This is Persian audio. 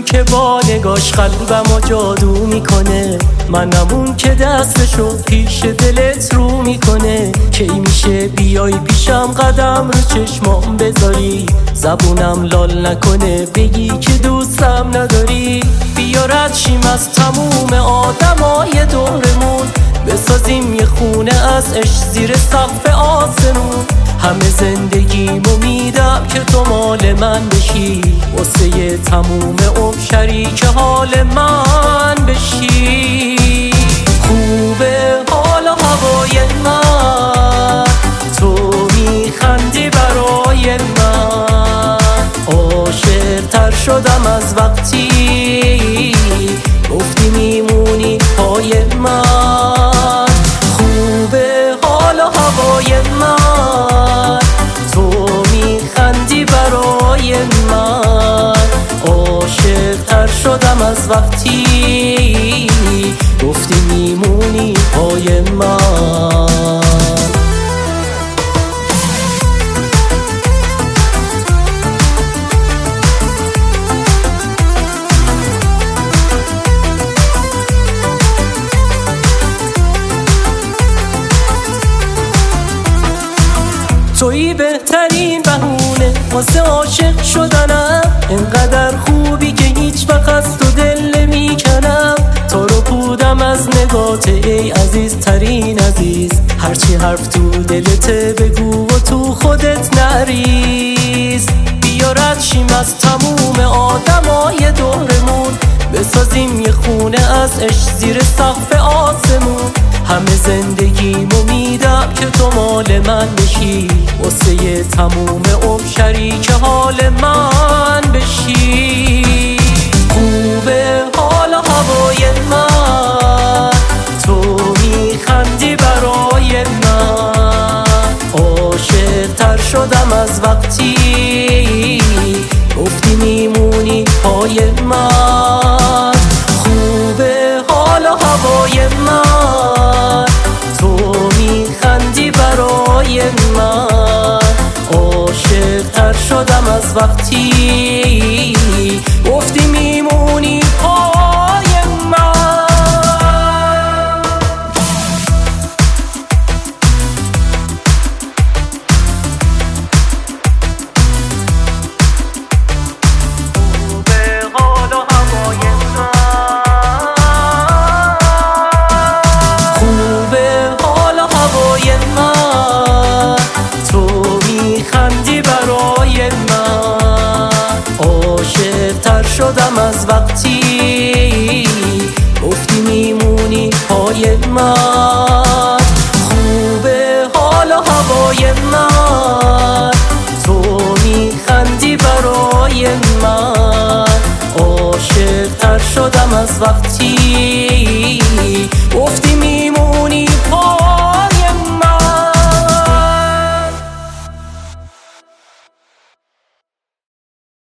که با نگاش قلبمو جادو میکنه، منم اون که دستشو پیش دلت رو میکنه. کی میشه بیای پیشم قدم رو چشمام بذاری، زبونم لال نکنه بگی که دوستم نداری. بیا رد شیم از تموم آدمای دورمون، بسازیم یه خونه از عشق زیر سقف آسمون. همه زندگیمو میدم که تو مال من بشی، واسه تموم عمر شریک حال من بشی. خوبه حال و هوای من، تو میخندی برای من. عاشق‌تر شدم از وقتی گفتی میمونی پای من. خوبه حال و هوای من، تو میخندی برای من. عاشق‌تر شدم از وقتی گفتی میمونی پای من. تویی بهترین بهونه واسه عاشق شدنم، انقدر خوبی که هیچ وقت از تو دل نمیکنم. تو رو بودم از نگات ای عزیزترین عزیز، هرچی حرف تو دلته بگو و تو خودت نریز. بیا رد شیم از تموم آدمای دورمون، بسازیم یه خونه از عشق زیر سقف آسمون. همه زندگیمو میدم که تو مال من بشی، واسه تموم عمر شریک حال من بشی. خوبه حال و هوای من، تو میخندی برای من. عاشق‌تر شدم از وقتی گفتی میمونی پای من. خوبه حال و هوای من، تو میخندی برای من. عاشق‌تر شدم از وقتی گفتی میمونی پای من. عاشق‌تر شدم از وقتی گفتی میمونی پای من. خوبه حال و هوای من، تو میخندی برای من. عاشق‌تر شدم از وقتی گفتی